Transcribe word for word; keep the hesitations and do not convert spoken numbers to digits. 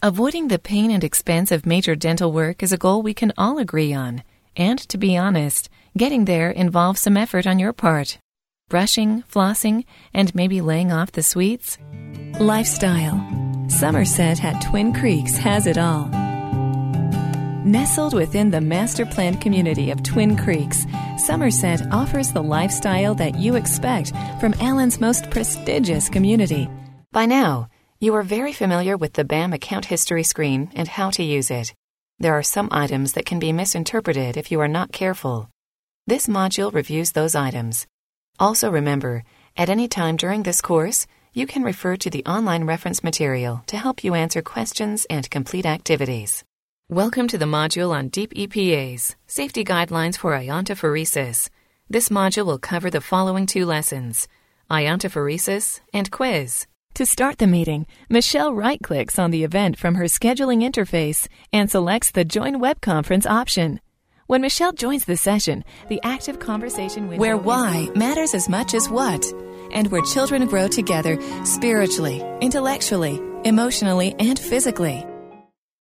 Avoiding the pain and expense of major dental work is a goal we can all agree on. And to be honest, getting there involves some effort on your part. Brushing, flossing, and maybe laying off the sweets? Lifestyle. Somerset at Twin Creeks has it all. Nestled within the master-planned community of Twin Creeks, Somerset offers the lifestyle that you expect from Allen's most prestigious community. By now, you are very familiar with the B A M account history screen and how to use it. There are some items that can be misinterpreted if you are not careful. This module reviews those items. Also remember, at any time during this course, you can refer to the online reference material to help you answer questions and complete activities. Welcome to the module on Deep E P As, Safety Guidelines for Iontophoresis. This module will cover the following two lessons, iontophoresis and quiz. To start the meeting, Michelle right-clicks on the event from her scheduling interface and selects the Join Web Conference option. When Michelle joins the session, the active conversation window where why matters as much as what, and where children grow together spiritually, intellectually, emotionally, and physically.